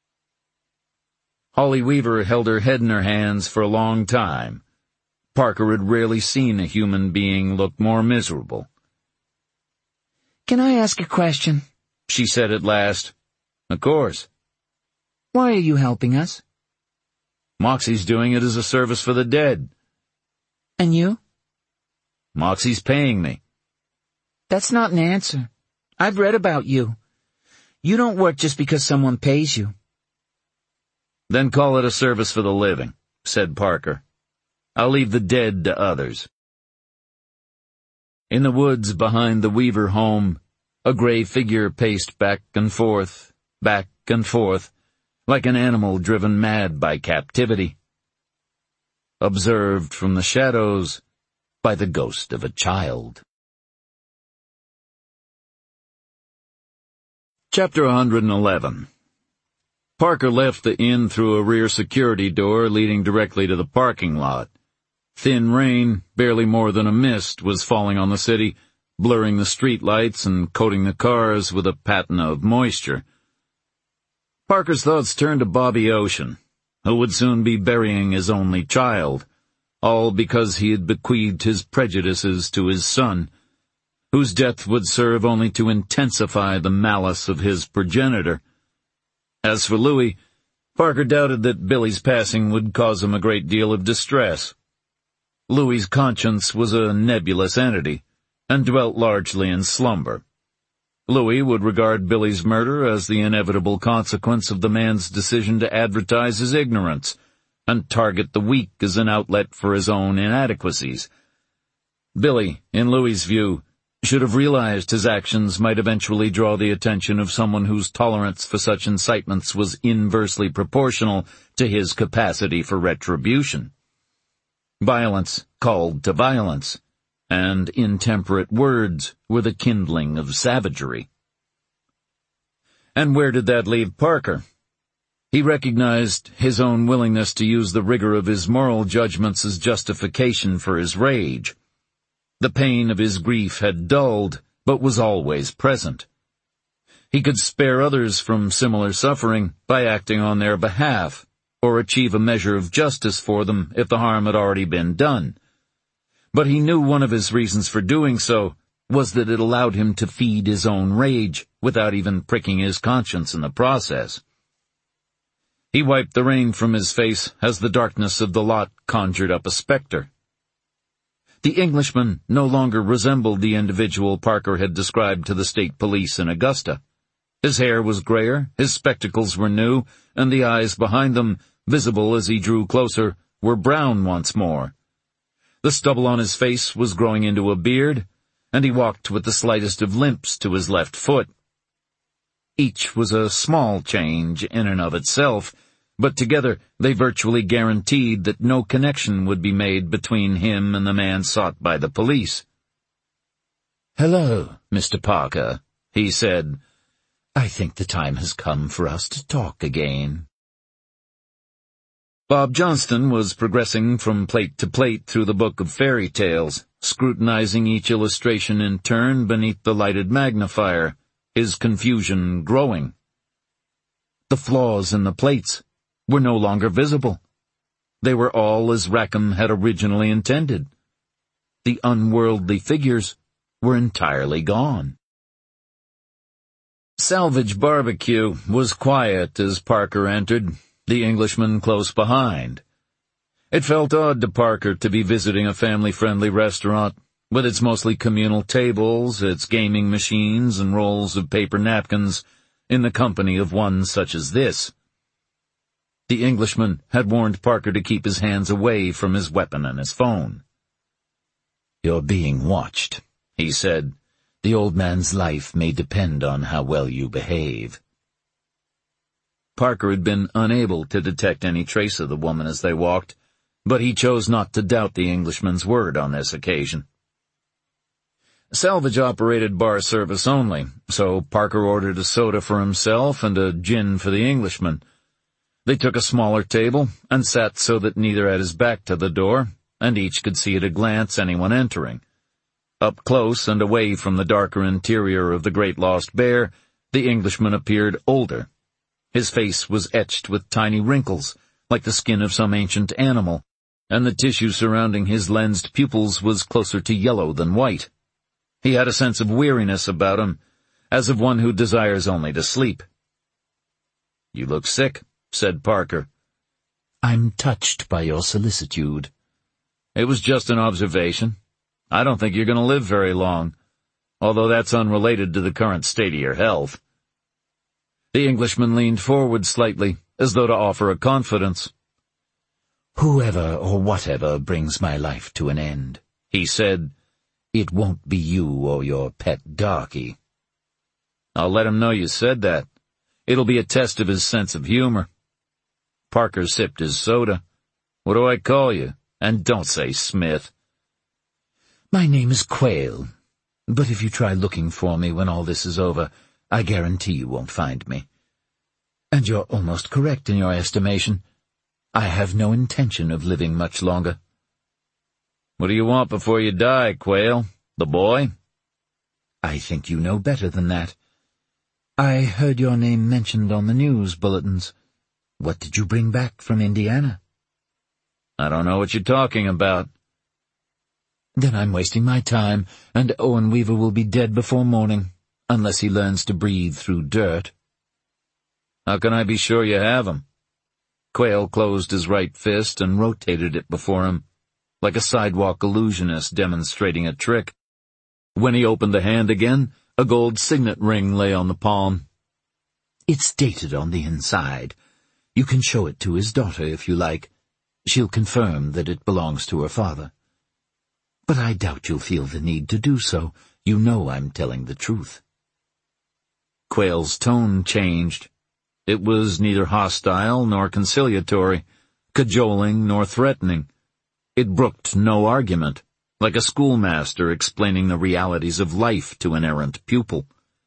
Holly Weaver held her head in her hands for a long time. Parker had rarely seen a human being look more miserable. Can I ask a question? She said at last. Of course. Why are you helping us? Moxie's doing it as a service for the dead. And you? Moxie's paying me. That's not an answer. I've read about you. You don't work just because someone pays you. Then call it a service for the living, said Parker. I'll leave the dead to others. In the woods behind the Weaver home, a gray figure paced back and forth, back and forth, like an animal driven mad by captivity. Observed from the shadows by the ghost of a child. Chapter one hundred eleven. Parker left the inn through a rear security door leading directly to the parking lot. Thin rain, barely more than a mist, was falling on the city, blurring the street lights and coating the cars with a patina of moisture. Parker's thoughts turned to Bobby Ocean, who would soon be burying his only child, all because he had bequeathed his prejudices to his son, whose death would serve only to intensify the malice of his progenitor. As for Louis, Parker doubted that Billy's passing would cause him a great deal of distress. Louis's conscience was a nebulous entity, and dwelt largely in slumber. Louis would regard Billy's murder as the inevitable consequence of the man's decision to advertise his ignorance, and target the weak as an outlet for his own inadequacies. Billy, in Louis's view, should have realized his actions might eventually draw the attention of someone whose tolerance for such incitements was inversely proportional to his capacity for retribution. Violence called to violence, and intemperate words were the kindling of savagery. And where did that leave Parker? He recognized his own willingness to use the rigor of his moral judgments as justification for his rage. The pain of his grief had dulled, but was always present. He could spare others from similar suffering by acting on their behalf, or achieve a measure of justice for them if the harm had already been done. But he knew one of his reasons for doing so was that it allowed him to feed his own rage without even pricking his conscience in the process. He wiped the rain from his face as the darkness of the lot conjured up a specter. The Englishman no longer resembled the individual Parker had described to the state police in Augusta. His hair was grayer, his spectacles were new, and the eyes behind them, visible as he drew closer, were brown once more. The stubble on his face was growing into a beard, and he walked with the slightest of limps to his left foot. Each was a small change in and of itself, but together they virtually guaranteed that no connection would be made between him and the man sought by the police. "Hello, Mister Parker," he said. "I think the time has come for us to talk again." Bob Johnston was progressing from plate to plate through the book of fairy tales, scrutinizing each illustration in turn beneath the lighted magnifier, his confusion growing. The flaws in the plates were no longer visible. They were all as Rackham had originally intended. The unworldly figures were entirely gone. Salvage Barbecue was quiet as Parker entered, the Englishman close behind. It felt odd to Parker to be visiting a family-friendly restaurant, with its mostly communal tables, its gaming machines, and rolls of paper napkins, in the company of one such as this. The Englishman had warned Parker to keep his hands away from his weapon and his phone. "You're being watched," he said. "The old man's life may depend on how well you behave." Parker had been unable to detect any trace of the woman as they walked, but he chose not to doubt the Englishman's word on this occasion. Salvage operated bar service only, so Parker ordered a soda for himself and a gin for the Englishman. They took a smaller table and sat so that neither had his back to the door, and each could see at a glance anyone entering. Up close and away from the darker interior of the Great Lost Bear, the Englishman appeared older. His face was etched with tiny wrinkles, like the skin of some ancient animal, and the tissue surrounding his lensed pupils was closer to yellow than white. He had a sense of weariness about him, as of one who desires only to sleep. "You look sick," said Parker. "I'm touched by your solicitude." "It was just an observation. I don't think you're going to live very long, although that's unrelated to the current state of your health." The Englishman leaned forward slightly, as though to offer a confidence. "Whoever or whatever brings my life to an end," he said, "it won't be you or your pet darky." "I'll let him know you said that. It'll be a test of his sense of humor." Parker sipped his soda. "What do I call you? And don't say Smith." "My name is Quayle, but if you try looking for me when all this is over, I guarantee you won't find me. And you're almost correct in your estimation. I have no intention of living much longer." "What do you want before you die, Quayle? The boy?" "I think you know better than that. I heard your name mentioned on the news bulletins. What did you bring back from Indiana?" "I don't know what you're talking about." "Then I'm wasting my time, and Owen Weaver will be dead before morning, unless he learns to breathe through dirt." "How can I be sure you have him?" Quayle closed his right fist and rotated it before him. like a sidewalk illusionist demonstrating a trick. When he opened the hand again, a gold signet ring lay on the palm. "It's dated on the inside. You can show it to his daughter if you like. She'll confirm that it belongs to her father. But I doubt you'll feel the need to do so. You know I'm telling the truth." Quayle's tone changed. It was neither hostile nor conciliatory, cajoling nor threatening. It brooked no argument, like a schoolmaster explaining the realities of life to an errant pupil.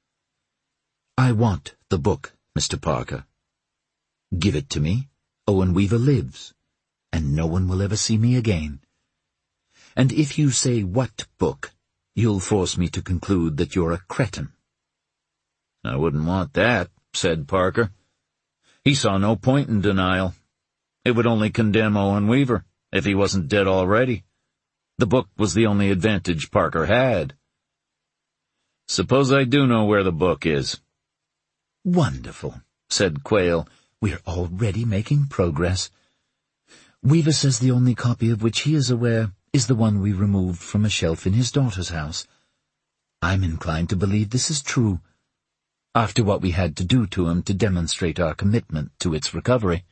"I want the book, Mister Parker. Give it to me. Owen Weaver lives, and no one will ever see me again. And if you say what book, you'll force me to conclude that you're a cretin." "I wouldn't want that," said Parker. He saw no point in denial. It would only condemn Owen Weaver, if he wasn't dead already. The book was the only advantage Parker had. "Suppose I do know where the book is." "Wonderful," said Quayle. "We're already making progress. Weaver says the only copy of which he is aware is the one we removed from a shelf in his daughter's house. I'm inclined to believe this is true, after what we had to do to him to demonstrate our commitment to its recovery."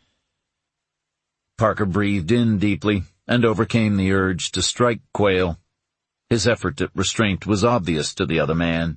Parker breathed in deeply and overcame the urge to strike Quayle. His effort at restraint was obvious to the other man.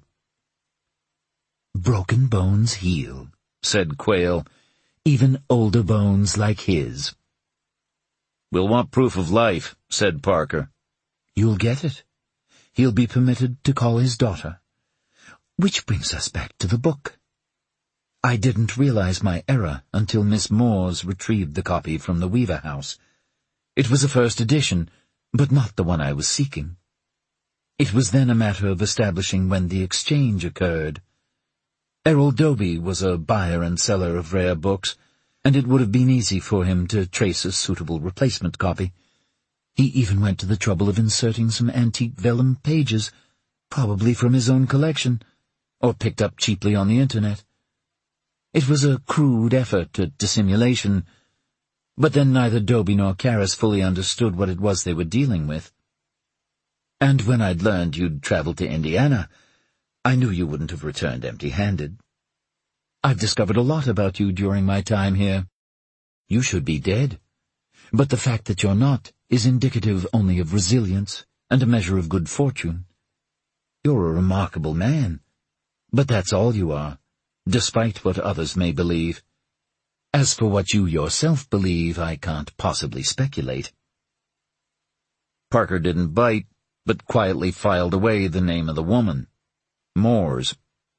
"Broken bones heal," said Quayle. "Even older bones like his." "We'll want proof of life," said Parker. "You'll get it. He'll be permitted to call his daughter. Which brings us back to the book. I didn't realize my error until Miss Moores retrieved the copy from the Weaver house. It was a first edition, but not the one I was seeking. It was then a matter of establishing when the exchange occurred. Errol Doby was a buyer and seller of rare books, and it would have been easy for him to trace a suitable replacement copy. He even went to the trouble of inserting some antique vellum pages, probably from his own collection, or picked up cheaply on the internet. It was a crude effort at dissimulation, but then neither Doby nor Karras fully understood what it was they were dealing with. And when I'd learned you'd traveled to Indiana, I knew you wouldn't have returned empty-handed. I've discovered a lot about you during my time here. You should be dead, but the fact that you're not is indicative only of resilience and a measure of good fortune. You're a remarkable man, but that's all you are, despite what others may believe. As for what you yourself believe, I can't possibly speculate." Parker didn't bite, but quietly filed away the name of the woman. Moores.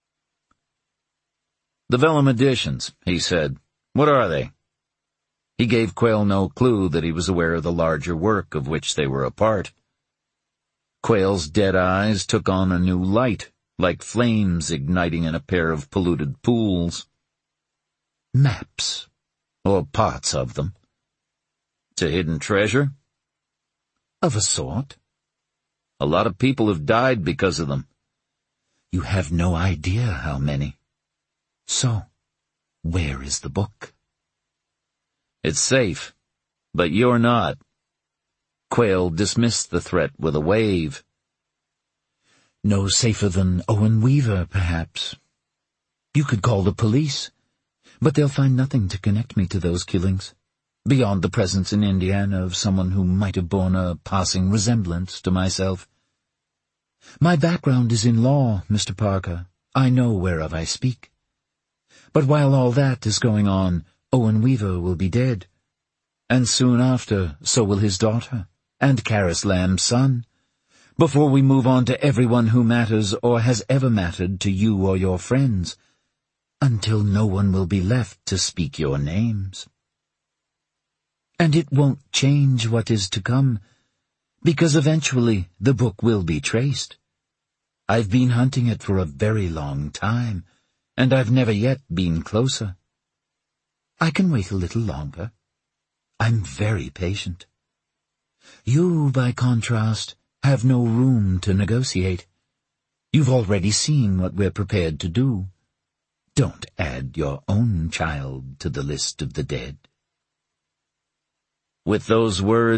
"The vellum editions," he said. "What are they?" He gave Quayle no clue that he was aware of the larger work of which they were a part. Quayle's dead eyes took on a new light, like flames igniting in a pair of polluted pools. "Maps, or parts of them." "To hidden treasure?" "Of a sort." "A lot of people have died because of them." "You have no idea how many. So, where is the book?" "It's safe, but you're not." Quayle dismissed the threat with a wave. "No safer than Owen Weaver, perhaps. You could call the police, but they'll find nothing to connect me to those killings, beyond the presence in Indiana of someone who might have borne a passing resemblance to myself. My background is in law, Mister Parker. I know whereof I speak. But while all that is going on, Owen Weaver will be dead, and soon after so will his daughter, and Karras Lamb's son, before we move on to everyone who matters or has ever mattered to you or your friends, until no one will be left to speak your names. And it won't change what is to come, because eventually the book will be traced. I've been hunting it for a very long time, and I've never yet been closer. I can wait a little longer. I'm very patient. You, by contrast, have no room to negotiate. You've already seen what we're prepared to do. Don't add your own child to the list of the dead." With those words,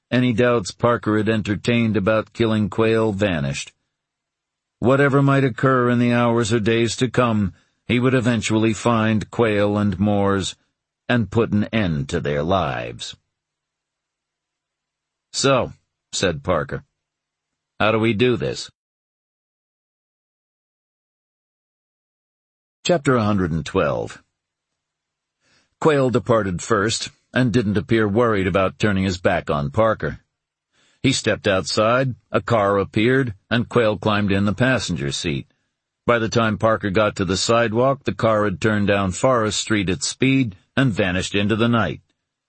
any doubts Parker had entertained about killing Quayle vanished. Whatever might occur in the hours or days to come, he would eventually find Quayle and Moores and put an end to their lives. "So," said Parker, "how do we do this?" Chapter one hundred twelve. Quayle departed first, and didn't appear worried about turning his back on Parker. He stepped outside, a car appeared, and Quayle climbed in the passenger seat. By the time Parker got to the sidewalk, the car had turned down Forest Street at speed and vanished into the night.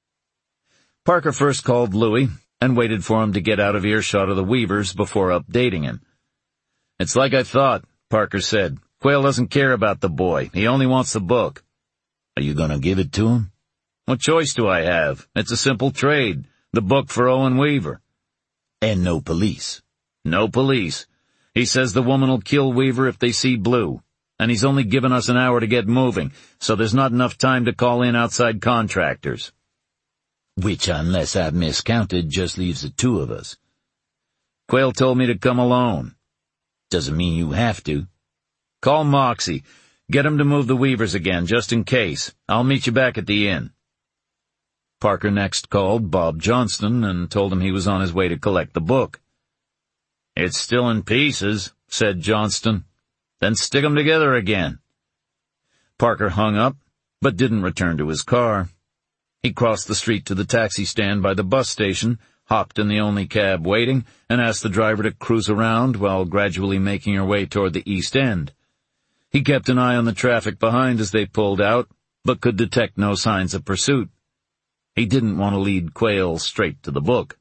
Parker first called Louis and waited for him to get out of earshot of the Weavers before updating him. "It's like I thought," Parker said. "Quayle doesn't care about the boy. He only wants the book." "Are you going to give it to him?" "What choice do I have? It's a simple trade. The book for Owen Weaver." "And no police?" "No police. He says the woman'll kill Weaver if they see blue. And he's only given us an hour to get moving, so there's not enough time to call in outside contractors." "Which, unless I've miscounted, just leaves the two of us." "Quayle told me to come alone." "Doesn't mean you have to." "Call Moxie. Get him to move the Weavers again, just in case. I'll meet you back at the inn." Parker next called Bob Johnston and told him he was on his way to collect the book. "It's still in pieces," said Johnston. "Then stick 'em together again." Parker hung up, but didn't return to his car. He crossed the street to the taxi stand by the bus station, hopped in the only cab waiting, and asked the driver to cruise around while gradually making her way toward the East End. He kept an eye on the traffic behind as they pulled out, but could detect no signs of pursuit. He didn't want to lead Quayle straight to the book.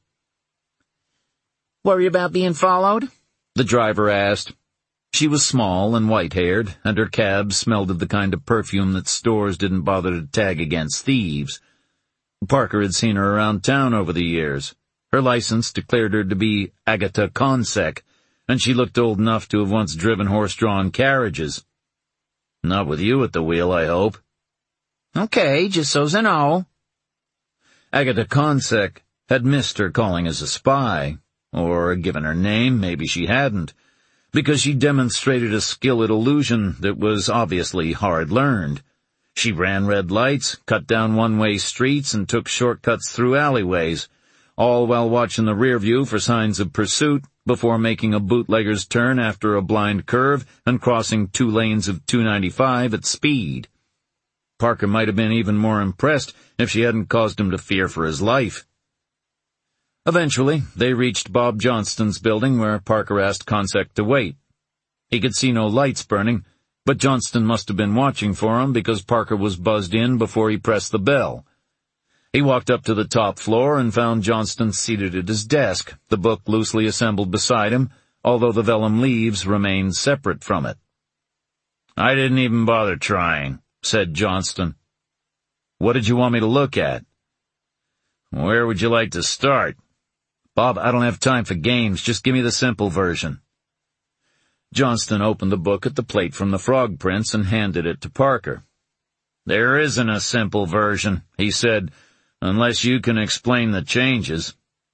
"Worry about being followed?" the driver asked. She was small and white-haired, and her cab smelled of the kind of perfume that stores didn't bother to tag against thieves. Parker had seen her around town over the years. Her license declared her to be Agatha Consek, and she looked old enough to have once driven horse-drawn carriages. "Not with you at the wheel, I hope." "Okay, just so's I know." Agatha Consek had missed her calling as a spy, or given her name, maybe she hadn't, because she demonstrated a skill at illusion that was obviously hard-learned. She ran red lights, cut down one-way streets, and took shortcuts through alleyways, all while watching the rear view for signs of pursuit before making a bootlegger's turn after a blind curve and crossing two lanes of two ninety-five at speed. Parker might have been even more impressed if she hadn't caused him to fear for his life. Eventually, they reached Bob Johnston's building, where Parker asked Consek to wait. He could see no lights burning, but Johnston must have been watching for him because Parker was buzzed in before he pressed the bell. He walked up to the top floor and found Johnston seated at his desk, the book loosely assembled beside him, although the vellum leaves remained separate from it. "I didn't even bother trying," said Johnston. "What did you want me to look at?" "Where would you like to start?" "Bob, I don't have time for games. Just give me the simple version." Johnston opened the book at the plate from the Frog Prince and handed it to Parker. "There isn't a simple version," he said, "unless you can explain the changes."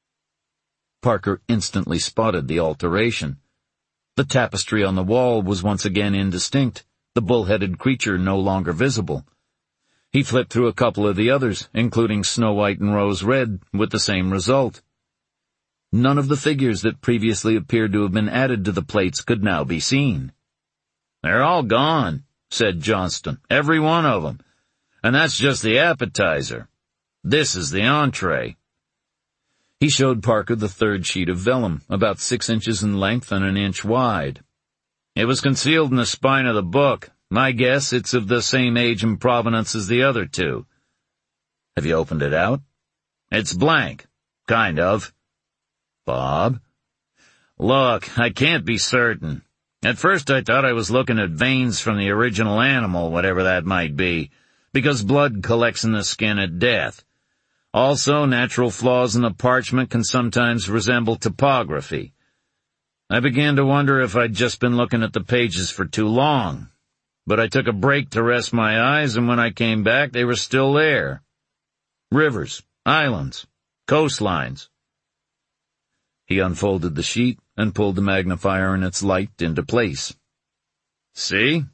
Parker instantly spotted the alteration. The tapestry on the wall was once again indistinct, the bull-headed creature no longer visible. He flipped through a couple of the others, including Snow White and Rose Red, with the same result. None of the figures that previously appeared to have been added to the plates could now be seen. "They're all gone," said Johnston, "every one of them. And that's just the appetizer. This is the entree." He showed Parker the third sheet of vellum, about six inches in length and an inch wide. "It was concealed in the spine of the book. My guess it's of the same age and provenance as the other two." "Have you opened it out?" "It's blank. Kind of." "Bob?" "Look, I can't be certain. At first I thought I was looking at veins from the original animal, whatever that might be, because blood collects in the skin at death. Also, natural flaws in the parchment can sometimes resemble topography. I began to wonder if I'd just been looking at the pages for too long. But I took a break to rest my eyes, and when I came back, they were still there. Rivers, islands, coastlines. He unfolded the sheet and pulled the magnifier and its light into place. See?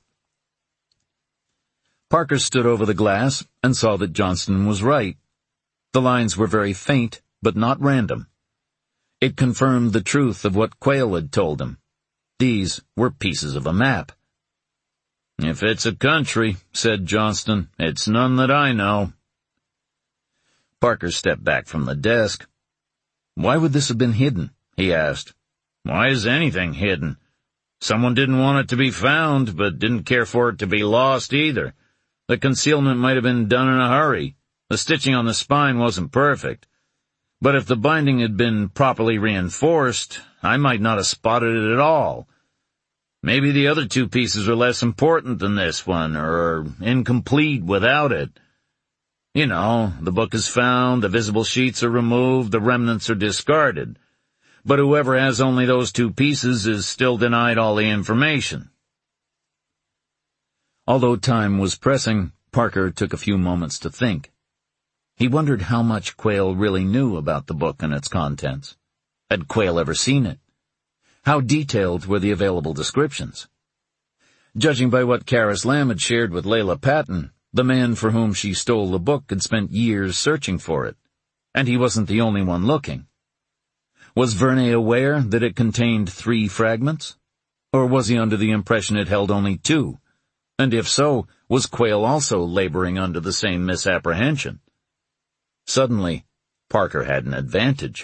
Parker stood over the glass and saw that Johnston was right. The lines were very faint, but not random. It confirmed the truth of what Quayle had told him. These were pieces of a map. "If it's a country," said Johnston, "it's none that I know." Parker stepped back from the desk. "Why would this have been hidden?" he asked. "Why is anything hidden? Someone didn't want it to be found, but didn't care for it to be lost either. The concealment might have been done in a hurry. The stitching on the spine wasn't perfect. But if the binding had been properly reinforced, I might not have spotted it at all. Maybe the other two pieces are less important than this one, or incomplete without it. You know, the book is found, the visible sheets are removed, the remnants are discarded. But whoever has only those two pieces is still denied all the information." Although time was pressing, Parker took a few moments to think. He wondered how much Quayle really knew about the book and its contents. Had Quayle ever seen it? How detailed were the available descriptions? Judging by what Karis Lamb had shared with Layla Patton, the man for whom she stole the book had spent years searching for it, and he wasn't the only one looking. Was Verney aware that it contained three fragments? Or was he under the impression it held only two? And if so, was Quayle also laboring under the same misapprehension? Suddenly, Parker had an advantage.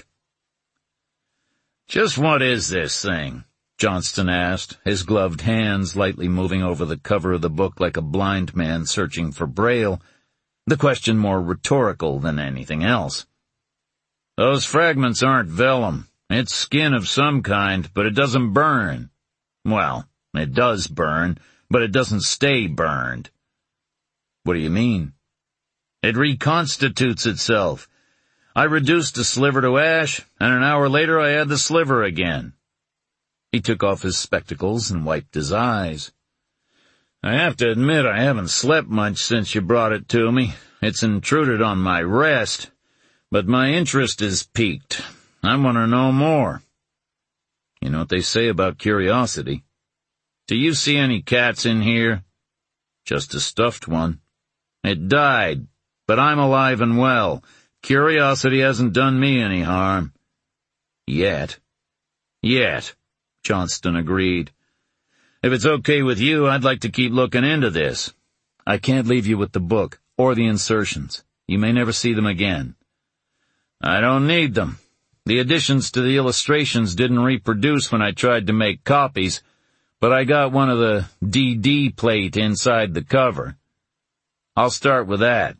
"Just what is this thing?" Johnston asked, his gloved hands lightly moving over the cover of the book like a blind man searching for Braille, the question more rhetorical than anything else. "Those fragments aren't vellum. It's skin of some kind, but it doesn't burn. Well, it does burn, but it doesn't stay burned." "What do you mean?" "It reconstitutes itself. I reduced a sliver to ash, and an hour later I had the sliver again." He took off his spectacles and wiped his eyes. "I have to admit I haven't slept much since you brought it to me. It's intruded on my rest, but my interest is piqued. I want to know more." "You know what they say about curiosity." "Do you see any cats in here?" "Just a stuffed one." "It died, but I'm alive and well. Curiosity hasn't done me any harm." "Yet." "Yet," Johnston agreed. "If it's okay with you, I'd like to keep looking into this." "I can't leave you with the book, or the insertions. You may never see them again." "I don't need them. The additions to the illustrations didn't reproduce when I tried to make copies, but I got one of the D D plate inside the cover. I'll start with that."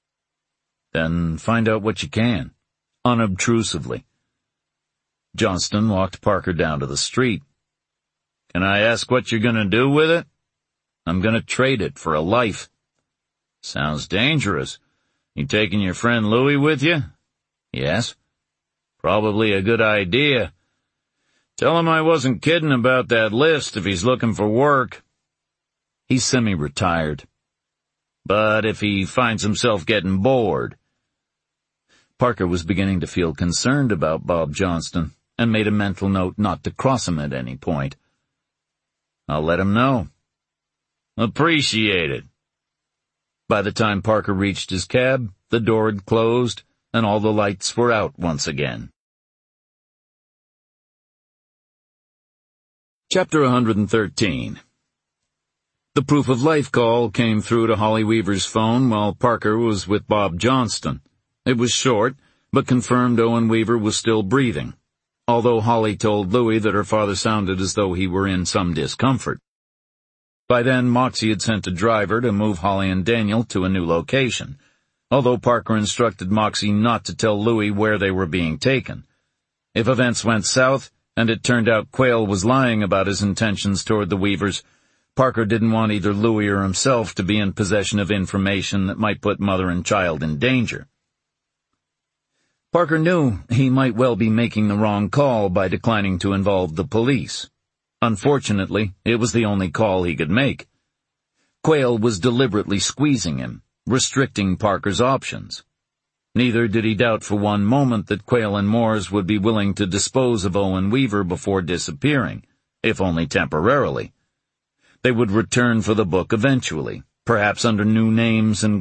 "Then find out what you can," unobtrusively. Johnston walked Parker down to the street. "Can I ask what you're going to do with it?" "I'm going to trade it for a life." "Sounds dangerous. You taking your friend Louis with you?" "Yes." "Probably a good idea. Tell him I wasn't kidding about that list if he's looking for work." "He's semi-retired." "But if he finds himself getting bored?" Parker was beginning to feel concerned about Bob Johnston, and made a mental note not to cross him at any point. "I'll let him know." "Appreciate it." By the time Parker reached his cab, the door had closed, and all the lights were out once again. Chapter one hundred thirteen. The proof of life call came through to Holly Weaver's phone while Parker was with Bob Johnston. It was short, but confirmed Owen Weaver was still breathing, although Holly told Louis that her father sounded as though he were in some discomfort. By then, Moxie had sent a driver to move Holly and Daniel to a new location, although Parker instructed Moxie not to tell Louis where they were being taken. If events went south, and it turned out Quayle was lying about his intentions toward the Weavers, Parker didn't want either Louis or himself to be in possession of information that might put mother and child in danger. Parker knew he might well be making the wrong call by declining to involve the police. Unfortunately, it was the only call he could make. Quayle was deliberately squeezing him, restricting Parker's options. Neither did he doubt for one moment that Quayle and Moores would be willing to dispose of Owen Weaver before disappearing, if only temporarily. They would return for the book eventually, perhaps under new names and